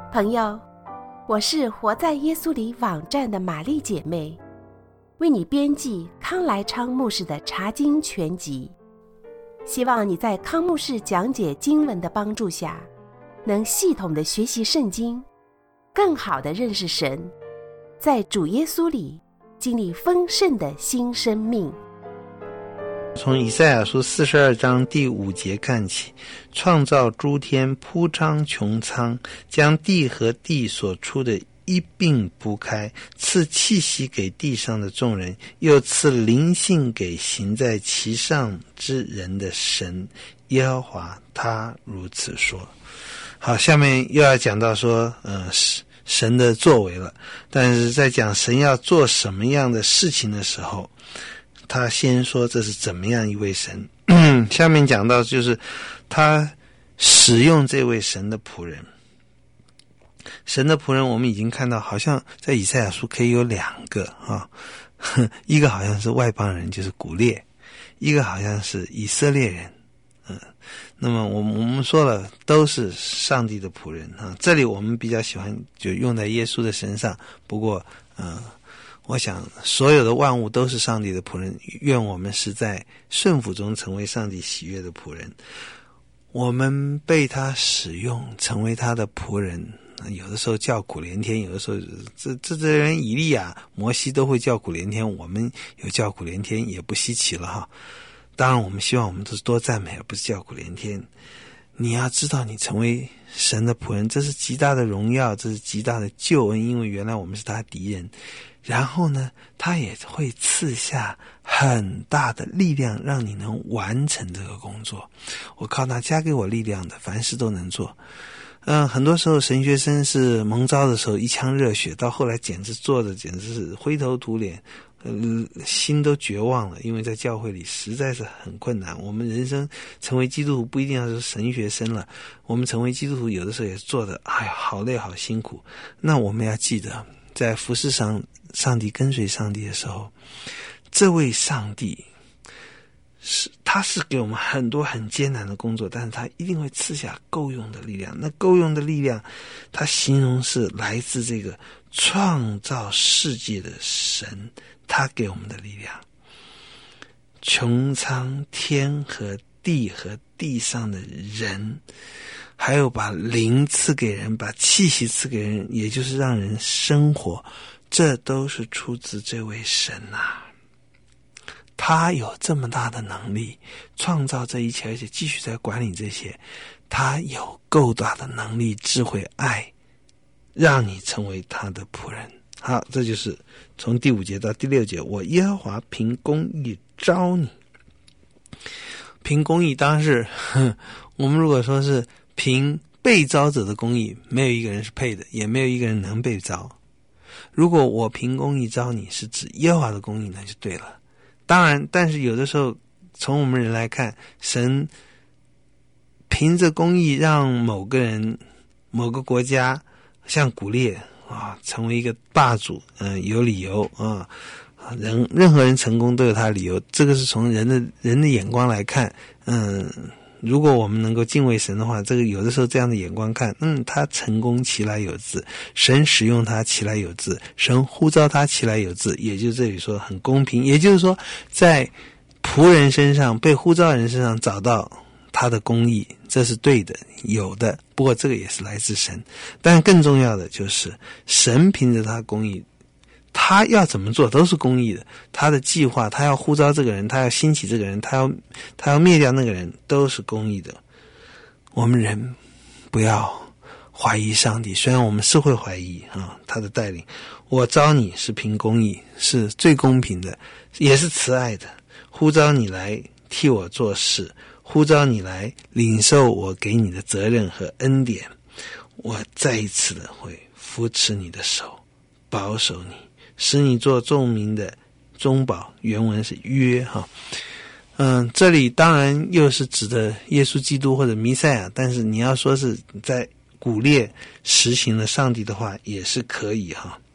朋友，我是活在耶稣里网站的玛丽姐妹，为你编辑康来昌牧师的查经全集，希望你在康牧师讲解经文的帮助下，能系统的学习圣经，更好的认识神，在主耶稣里经历丰盛的新生命。 从以赛亚书42章第5节看起，创造诸天，铺张穹苍，将地和地所出的一并铺开，赐气息给地上的众人，又赐灵性给行在其上之人的神耶和华，他如此说。好，下面又要讲到说神的作为了，但是在讲神要做什么样的事情的时候，他先说这是怎么样一位神。下面讲到就是他使用这位神的仆人。神的仆人我们已经看到，好像在以赛亚书可以有2个啊，一个好像是外邦人，就是古列，一个好像是以色列人。那么我们说了都是上帝的仆人啊。这里我们比较喜欢就用在耶稣的身上，不过我想所有的万物都是上帝的仆人，愿我们是在顺服中成为上帝喜悦的仆人。我们被他使用成为他的仆人，有的时候叫苦连天，有的时候这人以利亚、摩西都会叫苦连天，我们有叫苦连天也不稀奇了哈。当然我们希望我们都是多赞美，而不是叫苦连天。你要知道你成为神的仆人，这是极大的荣耀，这是极大的救恩，因为原来我们是他敌人。然后呢，他也会赐下很大的力量，让你能完成这个工作。我靠他加给我力量的，凡事都能做。很多时候神学生是蒙召的时候一腔热血，到后来简直做的简直是灰头土脸，心都绝望了，因为在教会里实在是很困难。我们人生成为基督徒不一定要是神学生了，我们成为基督徒有的时候也是做的好累好辛苦。那我们要记得，在服事上上帝跟随上帝的时候，这位上帝他是给我们很多很艰难的工作，但是他一定会赐下够用的力量。那够用的力量他形容是来自这个创造世界的神，他给我们的力量。穹苍天和地和地上的人，还有把灵赐给人，把气息赐给人，也就是让人生活，这都是出自这位神啊。他有这么大的能力创造这一切，而且继续在管理这些，他有够大的能力、智慧、爱，让你成为他的仆人。好，这就是从第5节到第6节，我耶和华凭公义招你。凭公义当然是我们如果说是凭被招者的公义，没有一个人是配的，也没有一个人能被招。如果我凭公义招你，是指耶和华的公义，那就对了。当然，但是有的时候从我们人来看，神凭着公义让某个人、某个国家，像古列成为一个霸主，有理由啊。任何人成功都有他的理由，这个是从人的眼光来看。如果我们能够敬畏神的话，这个有的时候这样的眼光看，他成功其来有自，神使用他其来有自，神呼召他其来有自，也就这里说很公平，也就是说在仆人身上、被呼召人身上找到他的公义，这是对的，有的。不过这个也是来自神，但更重要的就是神凭着他公义，他要怎么做都是公义的，他的计划，他要呼召这个人，他要兴起这个人，他要灭掉那个人，都是公义的。我们人不要怀疑上帝，虽然我们是会怀疑他的带领。我招你是凭公义，是最公平的，也是慈爱的，呼召你来替我做事，呼召你来领受我给你的责任和恩典。我再一次的会扶持你的手，保守你，使你做众民的中保，原文是约这里当然又是指的耶稣基督或者弥赛亚，但是你要说是在古列实行了上帝的话也是可以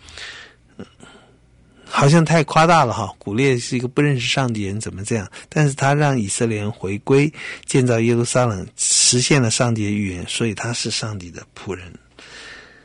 好像太夸大了古列是一个不认识上帝人，怎么这样？但是他让以色列人回归，建造耶路撒冷，实现了上帝的预言，所以他是上帝的仆人。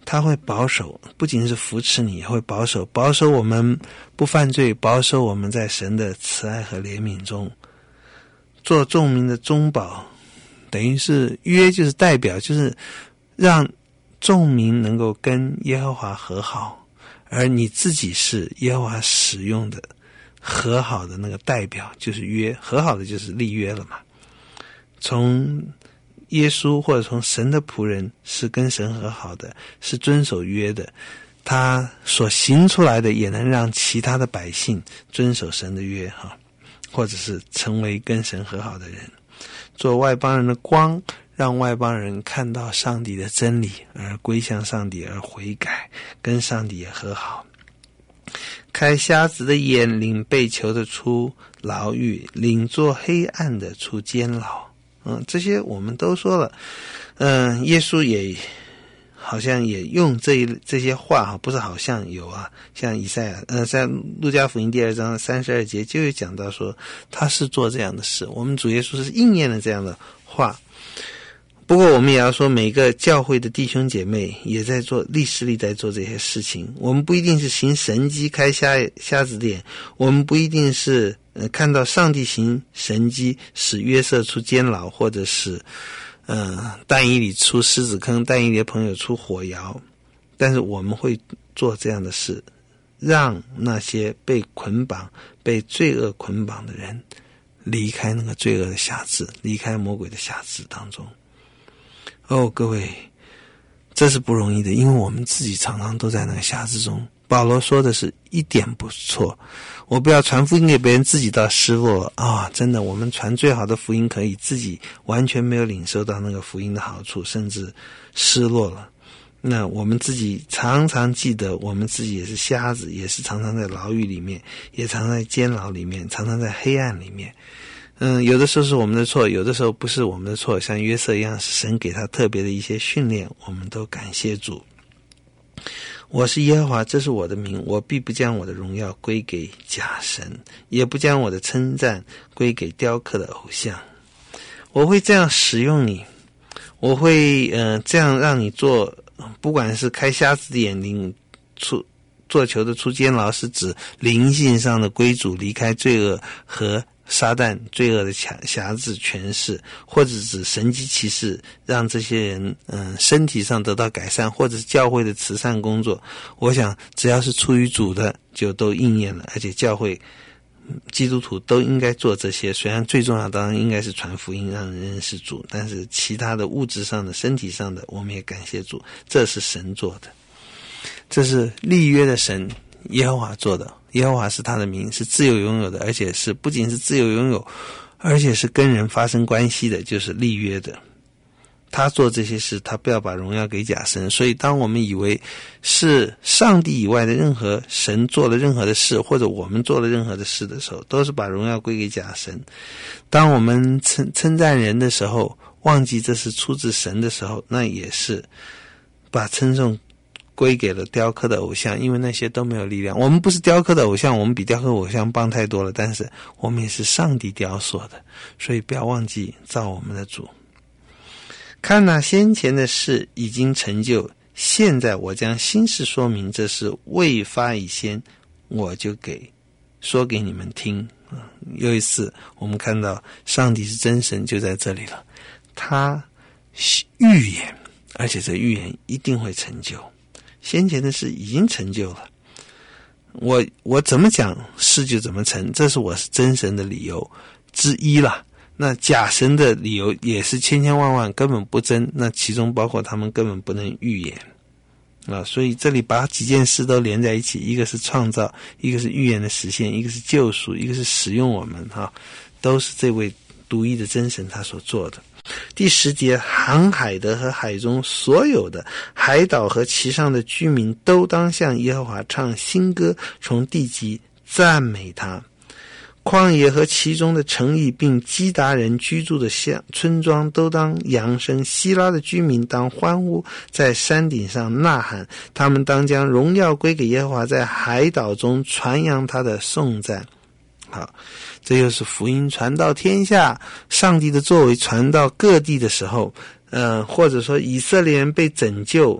他会保守，不仅是扶持你，也会保守我们不犯罪，保守我们在神的慈爱和怜悯中，做众民的中保，等于是约就是代表，就是让众民能够跟耶和华和好，而你自己是耶和华使用的和好的那个代表，就是约，和好的就是立约了嘛。从耶稣或者从神的仆人是跟神和好的，是遵守约的，他所行出来的也能让其他的百姓遵守神的约或者是成为跟神和好的人，做外邦人的光，让外邦人看到上帝的真理而归向上帝，而悔改，跟上帝也和好。开瞎子的眼，领被囚的出牢狱，领做黑暗的出监牢。这些我们都说了。耶稣也好像也用这些话不是好像有啊，像以赛亚在路加福音第2章32节就有讲到说他是做这样的事，我们主耶稣是应验了这样的话。不过我们也要说，每个教会的弟兄姐妹也在做，历世历代做这些事情。我们不一定是行神迹开瞎子的眼，我们不一定是看到上帝行神迹使约瑟出监牢，或者使但以理出狮子坑，但以理的朋友出火窑，但是我们会做这样的事，让那些被捆绑、被罪恶捆绑的人离开那个罪恶的辖制，离开魔鬼的辖制当中。各位，这是不容易的，因为我们自己常常都在那个辖制中。保罗说的是一点不错，我不要传福音给别人，自己倒失落真的，我们传最好的福音可以自己完全没有领受到那个福音的好处，甚至失落了。那我们自己常常记得，我们自己也是瞎子，也是常常在牢狱里面，也常常在监牢里面，常常在黑暗里面。有的时候是我们的错，有的时候不是我们的错，像约瑟一样，是神给他特别的一些训练，我们都感谢主。我是耶和华，这是我的名，我必不将我的荣耀归给假神，也不将我的称赞归给雕刻的偶像。我会这样使用你，我会这样让你做，不管是开瞎子的眼睛，做囚的出监牢，是指灵性上的归主，离开罪恶和撒旦罪恶的辖制权势，或者指神迹奇事，让这些人身体上得到改善，或者是教会的慈善工作。我想只要是出于主的就都应验了，而且教会基督徒都应该做这些。虽然最重要当然应该是传福音，让人认识主，但是其他的物质上的身体上的我们也感谢主，这是神做的，这是立约的神耶和华做的。耶和华是他的名，是自由拥有的，而且是不仅是自由拥有，而且是跟人发生关系的，就是立约的。他做这些事，他不要把荣耀给假神。所以当我们以为是上帝以外的任何神做了任何的事，或者我们做了任何的事的时候，都是把荣耀归给假神。当我们称赞人的时候，忘记这是出自神的时候，那也是把称颂归给了雕刻的偶像，因为那些都没有力量。我们不是雕刻的偶像，我们比雕刻偶像棒太多了，但是我们也是上帝雕塑的，所以不要忘记造我们的主。看那先前的事已经成就，现在我将新事说明，这是未发以先，我就说给你们听。有一次我们看到上帝是真神就在这里了，他预言，而且这预言一定会成就。先前的事已经成就了，我怎么讲事就怎么成，这是我是真神的理由之一啦。那假神的理由也是千千万万，根本不真，那其中包括他们根本不能预言所以这里把几件事都连在一起，一个是创造，一个是预言的实现，一个是救赎，一个是使用我们都是这位独一的真神他所做的。第10节，航海的和海中所有的海岛和其上的居民都当向耶和华唱新歌，从地极赞美他。旷野和其中的城邑并基达人居住的村庄都当扬声，希拉的居民当欢呼，在山顶上呐喊，他们当将荣耀归给耶和华，在海岛中传扬他的颂赞。好，这就是福音传到天下，上帝的作为传到各地的时候，或者说以色列人被拯救，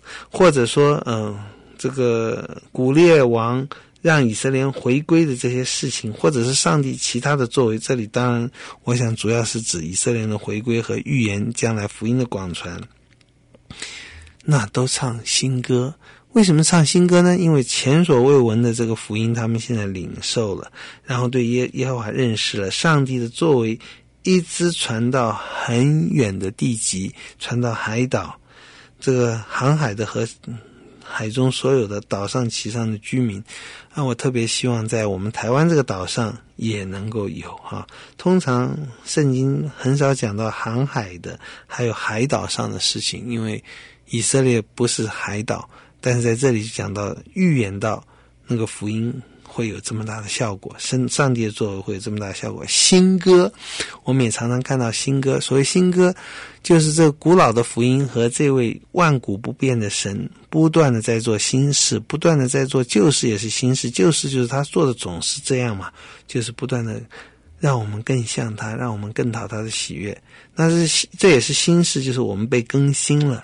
或者说这个古列王让以色列人回归的这些事情，或者是上帝其他的作为，这里当然我想主要是指以色列人的回归和预言将来福音的广传，那都唱新歌。为什么唱新歌呢？因为前所未闻的这个福音他们现在领受了，然后对耶和华认识了，上帝的作为一直传到很远的地极，传到海岛，这个航海的和海中所有的岛上其上的居民，我特别希望在我们台湾这个岛上也能够有通常圣经很少讲到航海的还有海岛上的事情，因为以色列不是海岛，但是在这里讲到预言到那个福音会有这么大的效果，上帝的作为会有这么大的效果。新歌我们也常常看到新歌，所谓新歌就是这个古老的福音和这位万古不变的神不断的在做新事，不断的在做旧事也是新事，旧事就是他做的总是这样嘛，就是不断的让我们更像他，让我们更讨他的喜悦。那这也是新事，就是我们被更新了，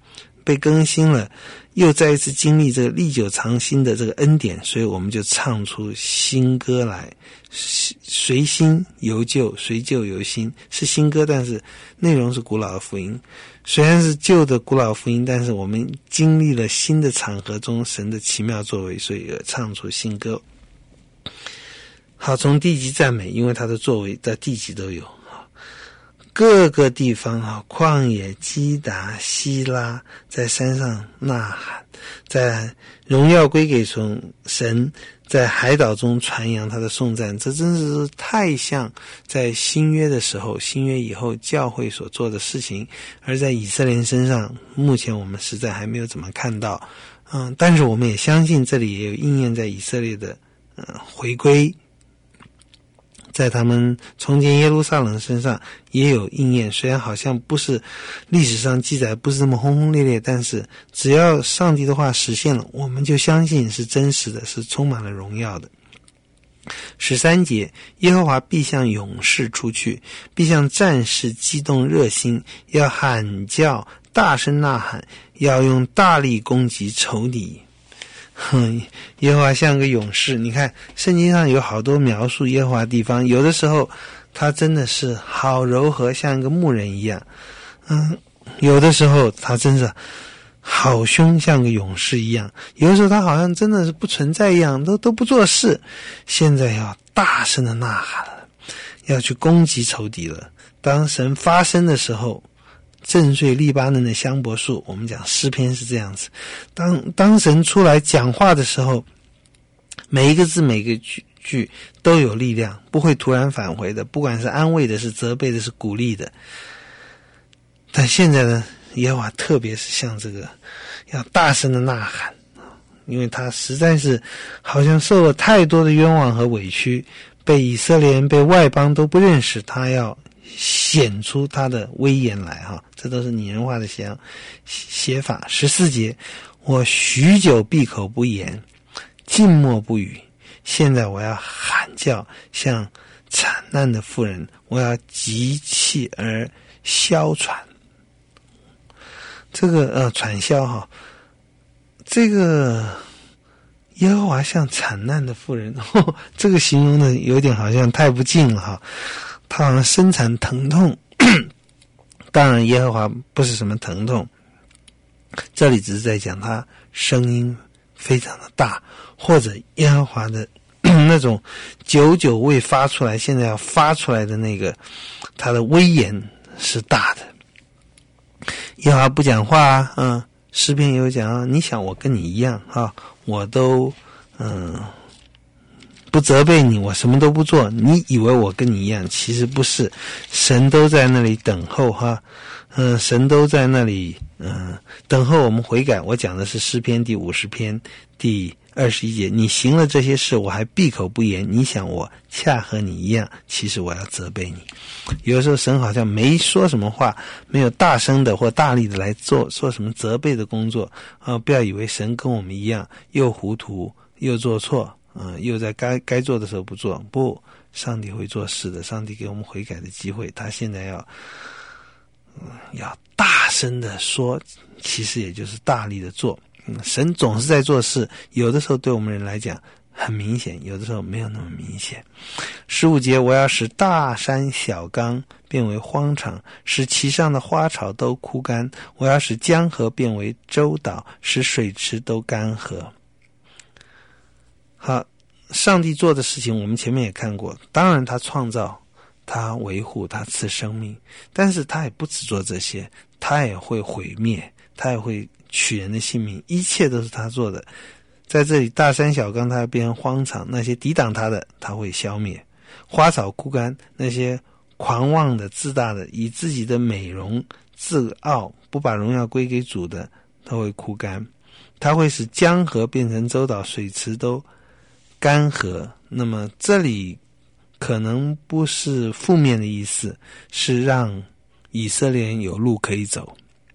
又再一次经历这个历久常新的这个恩典，所以我们就唱出新歌来，随新由旧，随旧由新，是新歌，但是内容是古老的福音。虽然是旧的古老福音，但是我们经历了新的场合中神的奇妙作为，所以唱出新歌。好，从地级赞美，因为他的作为在地级都有，各个地方旷野、基达、希拉，在山上呐喊，在荣耀归给神，在海岛中传扬他的颂赞。这真是太像在新约的时候，新约以后教会所做的事情，而在以色列人身上目前我们实在还没有怎么看到。但是我们也相信这里也有应验在以色列的回归，在他们重建耶路撒冷身上也有应验，虽然好像不是历史上记载不是那么轰轰烈烈，但是只要上帝的话实现了，我们就相信是真实的，是充满了荣耀的。13节，耶和华必向勇士出去，必向战士激动热心，要喊叫，大声呐喊，要用大力攻击仇敌。耶和华像个勇士，你看圣经上有好多描述耶和华的地方，有的时候他真的是好柔和，像一个牧人一样，有的时候他真是好凶，像个勇士一样，有的时候他好像真的是不存在一样，都不做事。现在要大声的呐喊了，要去攻击仇敌了。当神发声的时候，震碎利巴嫩的香柏树，我们讲诗篇是这样子，当神出来讲话的时候，每一个字每一个句都有力量，不会突然返回的，不管是安慰的，是责备的，是鼓励的。但现在呢，耶和华特别是像这个要大声的呐喊，因为他实在是好像受了太多的冤枉和委屈，被以色列人被外邦都不认识，他要显出他的威严来这都是拟人化的写法。14节，我许久闭口不言，静默不语，现在我要喊叫，像惨难的妇人，我要急气而哮喘。这个喘哮这个耶和华像惨难的妇人，这个形容的有点好像太不敬了他好像生产疼痛，当然耶和华不是什么疼痛，这里只是在讲他声音非常的大，或者耶和华的那种久久未发出来，现在要发出来的那个他的威严是大的。耶和华不讲话诗篇也有讲你想我跟你一样我都不责备你，我什么都不做，你以为我跟你一样，其实不是，神都在那里等候神都在那里等候我们悔改。我讲的是诗篇第50篇第21节，你行了这些事，我还闭口不言，你想我恰和你一样，其实我要责备你。有的时候神好像没说什么话，没有大声的或大力的来做什么责备的工作不要以为神跟我们一样，又糊涂又做错又在该做的时候不做，不，上帝会做事的，上帝给我们悔改的机会，他现在要要大声的说，其实也就是大力的做。神总是在做事，有的时候对我们人来讲很明显，有的时候没有那么明显。15节，我要使大山小冈变为荒场，使其上的花草都枯干，我要使江河变为洲岛，使水池都干涸。好，上帝做的事情我们前面也看过，当然他创造，他维护，他赐生命，但是他也不只做这些，他也会毁灭，他也会取人的性命，一切都是他做的。在这里，大山小冈他要变成荒场，那些抵挡他的他会消灭，花草枯干，那些狂妄的自大的以自己的美容自傲不把荣耀归给主的，他会枯干。他会使江河变成洲岛，水池都干涸。那么这里可能不是负面的意思，是让以色列人有路可以走。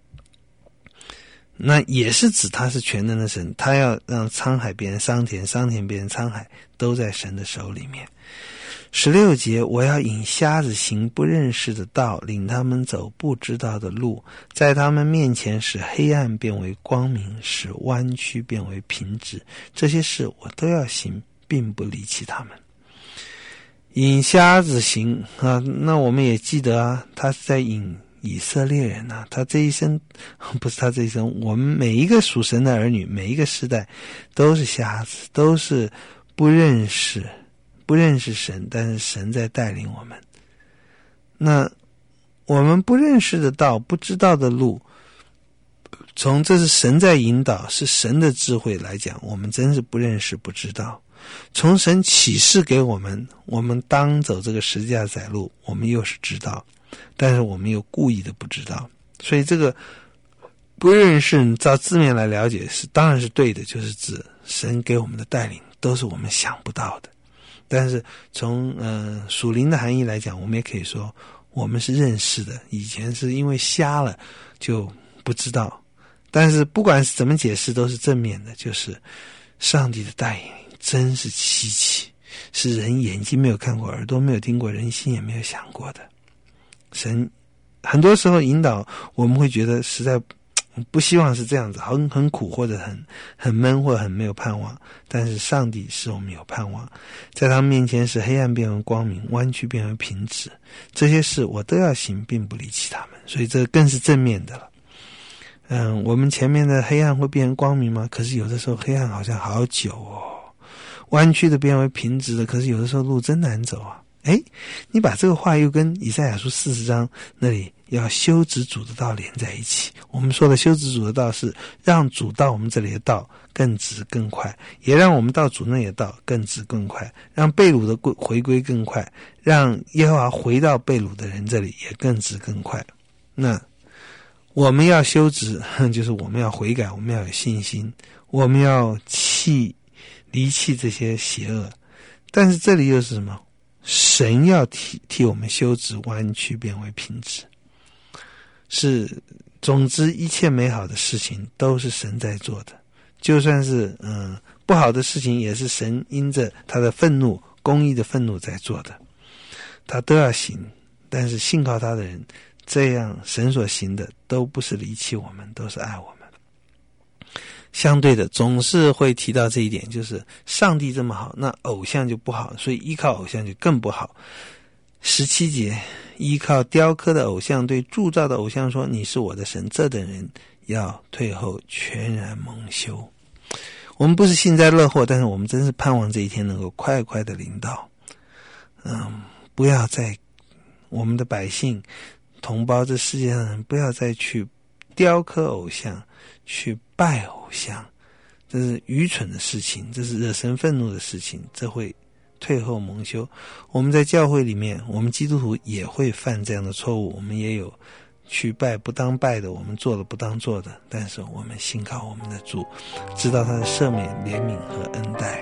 那也是指他是全能的神，他要让沧海变成桑田，桑田变成沧海，都在神的手里面。16节，我要引瞎子行不认识的道，领他们走不知道的路，在他们面前使黑暗变为光明，使弯曲变为平直。这些事我都要行，并不离弃他们。引瞎子行啊，那我们也记得啊，他是在引以色列人啊，他这一生，不是他这一生，我们每一个属神的儿女，每一个世代都是瞎子，都是不认识神，但是神在带领我们。那我们不认识的道，不知道的路，从这是神在引导，是神的智慧来讲，我们真是不认识不知道。从神启示给我们，我们当走这个十字架窄路，我们又是知道，但是我们又故意的不知道。所以这个不认识照字面来了解是当然是对的，就是指神给我们的带领都是我们想不到的。但是从属灵的含义来讲，我们也可以说我们是认识的，以前是因为瞎了就不知道。但是不管是怎么解释都是正面的，就是上帝的带领真是稀奇，是人眼睛没有看过，耳朵没有听过，人心也没有想过的。神很多时候引导我们会觉得实在不希望是这样子，很苦，或者很闷，或者很没有盼望。但是上帝使我们有盼望，在他们面前使黑暗变为光明，弯曲变为平直。这些事我都要行，并不离弃他们。所以这更是正面的了。我们前面的黑暗会变成光明吗？可是有的时候黑暗好像好久哦。弯曲的变为平直的，可是有的时候路真难走啊。你把这个话又跟以赛亚书40章那里要修直主的道连在一起。我们说的修直主的道是让主到我们这里的道更直更快，也让我们到主那里的道更直更快，让被掳的回归更快，让耶和华回到被掳的人这里也更直更快。那我们要修直，就是我们要悔改，我们要有信心，我们要离弃这些邪恶。但是这里又是什么？神要替我们修直弯曲变为平直。是，总之一切美好的事情都是神在做的，就算是不好的事情也是神因着他的愤怒，公义的愤怒在做的，他都要行。但是信靠他的人，这样神所行的都不是离弃我们，都是爱我们。相对的总是会提到这一点，就是上帝这么好，那偶像就不好，所以依靠偶像就更不好。17节，依靠雕刻的偶像对铸造的偶像说，你是我的神，这等人要退后，全然蒙羞。我们不是幸灾乐祸，但是我们真是盼望这一天能够快快的临到。不要再我们的百姓同胞，这世界上人不要再去雕刻偶像，去拜偶像，这是愚蠢的事情，这是惹神愤怒的事情，这会退后蒙羞。我们在教会里面，我们基督徒也会犯这样的错误，我们也有去拜不当拜的，我们做了不当做的，但是我们信靠我们的主，知道他的赦免、怜悯和恩待。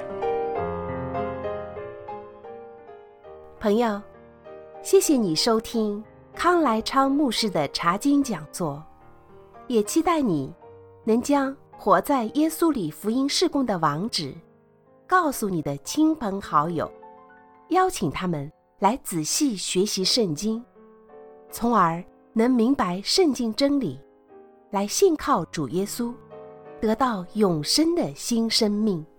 朋友，谢谢你收听康来昌牧师的查经讲座，也期待你能将活在耶稣里福音事工的网址告诉你的亲朋好友，邀请他们来仔细学习圣经，从而能明白圣经真理，来信靠主耶稣，得到永生的新生命。